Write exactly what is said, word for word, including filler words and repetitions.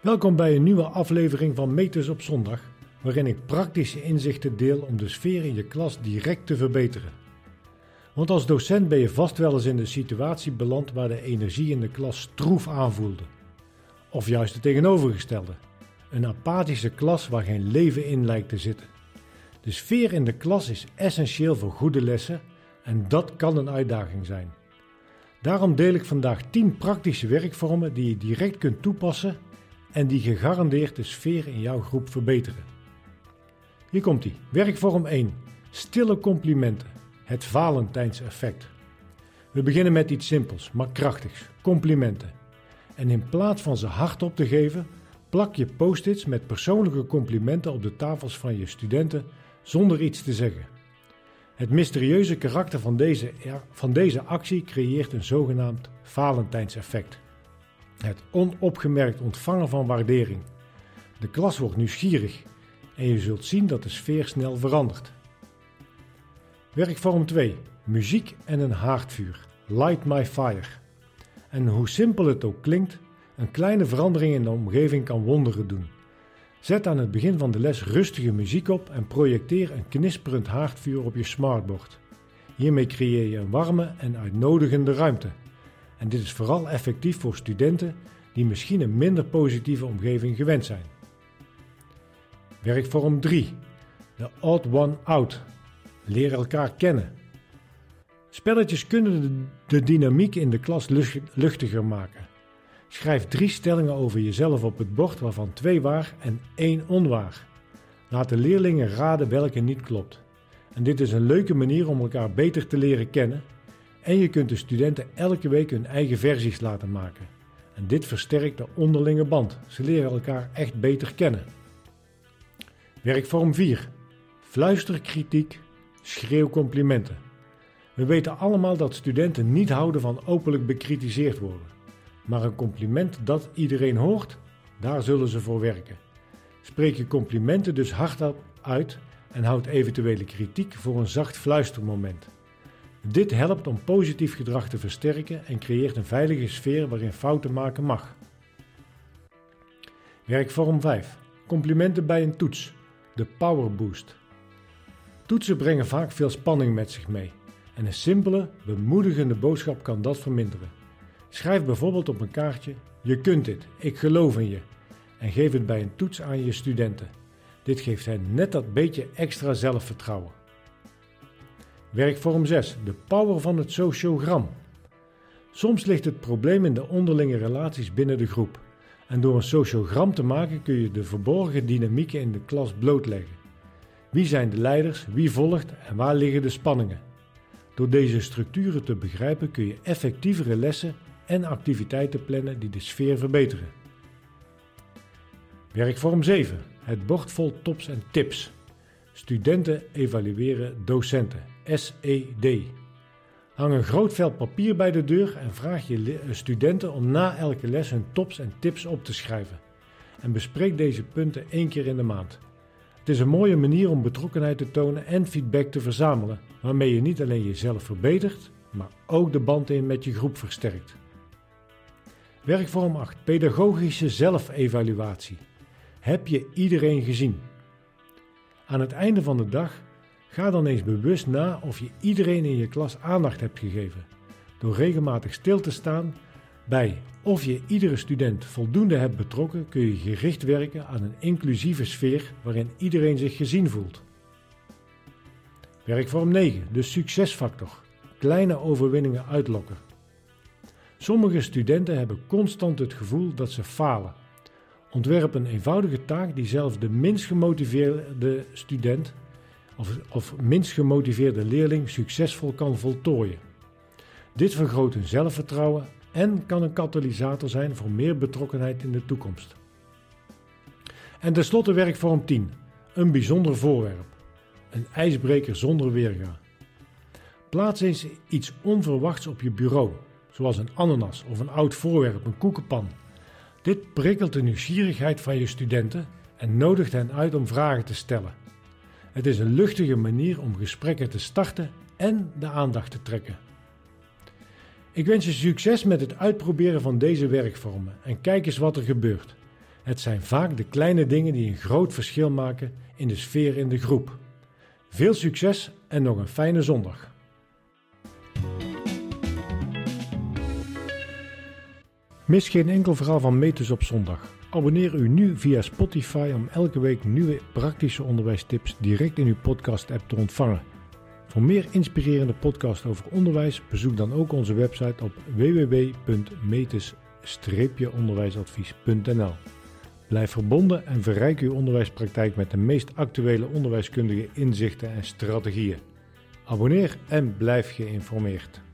Welkom bij een nieuwe aflevering van Meters op Zondag, waarin ik praktische inzichten deel om de sfeer in je klas direct te verbeteren. Want als docent ben je vast wel eens in de situatie beland waar de energie in de klas stroef aanvoelde. Of juist het tegenovergestelde. Een apathische klas waar geen leven in lijkt te zitten. De sfeer in de klas is essentieel voor goede lessen en dat kan een uitdaging zijn. Daarom deel ik vandaag tien praktische werkvormen die je direct kunt toepassen en die gegarandeerd de sfeer in jouw groep verbeteren. Hier komt ie. Werkvorm één. Stille complimenten. Het Valentijnseffect. We beginnen met iets simpels, maar krachtigs. Complimenten. En in plaats van ze hardop te geven, plak je post-its met persoonlijke complimenten op de tafels van je studenten zonder iets te zeggen. Het mysterieuze karakter van deze, ja, van deze actie creëert een zogenaamd Valentijnseffect. Het onopgemerkt ontvangen van waardering. De klas wordt nieuwsgierig en je zult zien dat de sfeer snel verandert. Werkvorm twee. Muziek en een haardvuur. Light my fire. En hoe simpel het ook klinkt, een kleine verandering in de omgeving kan wonderen doen. Zet aan het begin van de les rustige muziek op en projecteer een knisperend haardvuur op je smartboard. Hiermee creëer je een warme en uitnodigende ruimte. En dit is vooral effectief voor studenten die misschien een minder positieve omgeving gewend zijn. Werkvorm drie. The odd one out. Leer elkaar kennen. Spelletjes kunnen de, de dynamiek in de klas luchtiger maken. Schrijf drie stellingen over jezelf op het bord, waarvan twee waar en één onwaar. Laat de leerlingen raden welke niet klopt. En dit is een leuke manier om elkaar beter te leren kennen. En je kunt de studenten elke week hun eigen versies laten maken. En dit versterkt de onderlinge band. Ze leren elkaar echt beter kennen. Werkvorm vier. Fluisterkritiek, schreeuwcomplimenten. We weten allemaal dat studenten niet houden van openlijk bekritiseerd worden. Maar een compliment dat iedereen hoort, daar zullen ze voor werken. Spreek je complimenten dus hardop uit en houd eventuele kritiek voor een zacht fluistermoment. Dit helpt om positief gedrag te versterken en creëert een veilige sfeer waarin fouten maken mag. Werkvorm vijf. Complimenten bij een toets. De power boost. Toetsen brengen vaak veel spanning met zich mee. En een simpele, bemoedigende boodschap kan dat verminderen. Schrijf bijvoorbeeld op een kaartje: je kunt dit, ik geloof in je. En geef het bij een toets aan je studenten. Dit geeft hen net dat beetje extra zelfvertrouwen. Werkvorm zes. De power van het sociogram. Soms ligt het probleem in de onderlinge relaties binnen de groep. En door een sociogram te maken kun je de verborgen dynamieken in de klas blootleggen. Wie zijn de leiders, wie volgt en waar liggen de spanningen? Door deze structuren te begrijpen kun je effectievere lessen en activiteiten plannen die de sfeer verbeteren. Werkvorm zeven. Het bord vol tops en tips. Studenten evalueren docenten. S E D. Hang een groot vel papier bij de deur en vraag je studenten om na elke les hun tops en tips op te schrijven. En bespreek deze punten één keer in de maand. Het is een mooie manier om betrokkenheid te tonen en feedback te verzamelen, waarmee je niet alleen jezelf verbetert, maar ook de band in met je groep versterkt. Werkvorm acht. Pedagogische zelfevaluatie. Heb je iedereen gezien? Aan het einde van de dag ga dan eens bewust na of je iedereen in je klas aandacht hebt gegeven. Door regelmatig stil te staan bij of je iedere student voldoende hebt betrokken, kun je gericht werken aan een inclusieve sfeer waarin iedereen zich gezien voelt. Werkvorm negen. De succesfactor. Kleine overwinningen uitlokken. Sommige studenten hebben constant het gevoel dat ze falen. Ontwerp een eenvoudige taak die zelfs de minst gemotiveerde student of, of minst gemotiveerde leerling succesvol kan voltooien. Dit vergroot hun zelfvertrouwen en kan een katalysator zijn voor meer betrokkenheid in de toekomst. En tenslotte werkvorm tien. Een bijzonder voorwerp. Een ijsbreker zonder weerga. Plaats eens iets onverwachts op je bureau, zoals een ananas of een oud voorwerp, een koekenpan. Dit prikkelt de nieuwsgierigheid van je studenten en nodigt hen uit om vragen te stellen. Het is een luchtige manier om gesprekken te starten en de aandacht te trekken. Ik wens je succes met het uitproberen van deze werkvormen en kijk eens wat er gebeurt. Het zijn vaak de kleine dingen die een groot verschil maken in de sfeer in de groep. Veel succes en nog een fijne zondag. Mis geen enkel verhaal van Metis op zondag. Abonneer u nu via Spotify om elke week nieuwe praktische onderwijstips direct in uw podcast-app te ontvangen. Voor meer inspirerende podcasts over onderwijs bezoek dan ook onze website op w w w punt metis onderwijsadvies punt n l. Blijf verbonden en verrijk uw onderwijspraktijk met de meest actuele onderwijskundige inzichten en strategieën. Abonneer en blijf geïnformeerd.